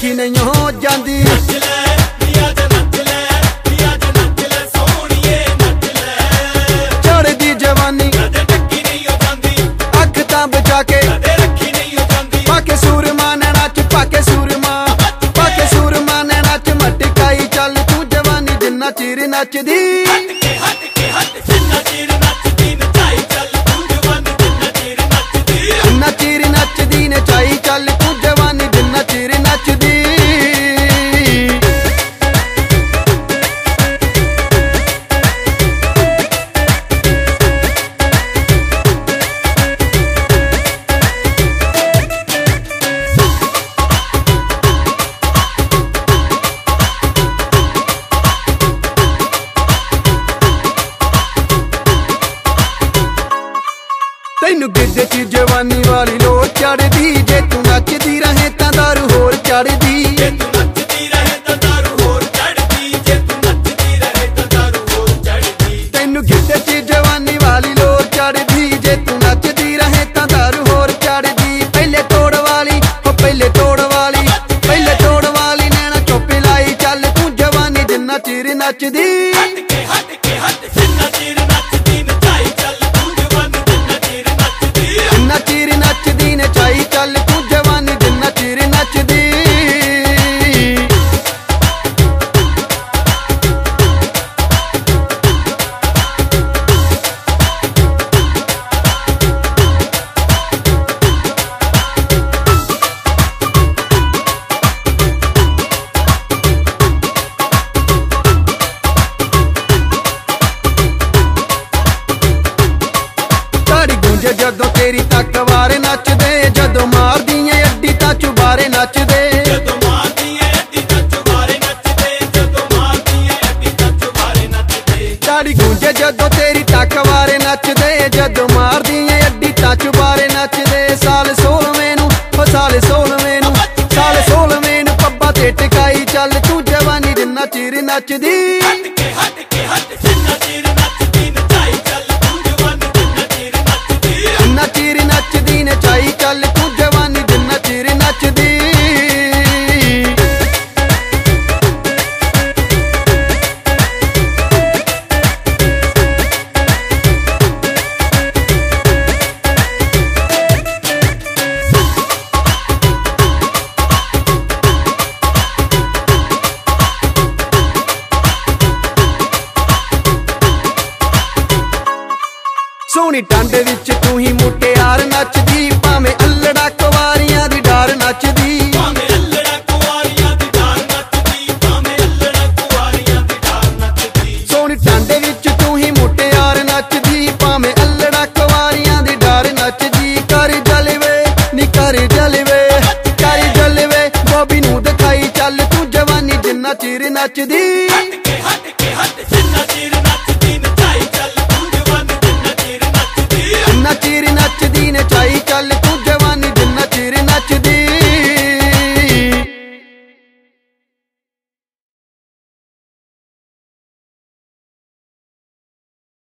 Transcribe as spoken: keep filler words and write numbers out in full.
देखी नहीं हो जाती। चढ़दी जवानी अख तां बचा के पाके सूरमा नैना च पाके सूरमा पाके सूरमा नैना च मटकाई चल तू जवानी जिन्ना चिर नचदी। नचीर नचदी नचाई चल तू जवानी जिन्ना चिर नचदी। तैनू गिद्दे च जवानी वाली लो चढ़दी, जे तू नचदी रहे तां दारू होर चढ़दी। तैनू गिद्दे च जवानी वाली लो चढ़दी, जे तू नचदी रहे तां दारू होर चढ़दी। पहले तोड़ वाली हो पहले तोड़ वाली पहले तोड़ वाली नैना चुप लाई चल तू जवानी जिन्ना चिर नचदी। नचीर नचदी नचाई चल तू जवानी जिन्ना चिर नचदी। जदों तेरी तक वारे नचदे, जदों मारदी ऐ अड्डी तां चुबारे नचदे। ताड़ी गूंजे जदों तेरी तक वारे नचदे, जदों मारदी ऐ अड्डी तां चुबारे नचदे। साल सोलवें नूं हो साल सोलवें नूं साल सोलवें नूं पब्बा ते टिकाई चल तू जवानी जिन्ना चिर नचदी। नचीर नचदी नचाई चल तू जवानी जिन्ना चिर नचदी। सोहनी टंड विच तू ही मुटियार नचदी, भावें अल्लड़ा कुवारियां दी डार नचदी। सोहनी टंड विच तू ही मुटियार नचदी, भावें अल्लड़ा कुवारियां दी डार नचदी। कर जलवे नी कर जलवे कर जलवे बॉबी नूं दिखाई चल तू जवानी जिन्ना चिर नचदी।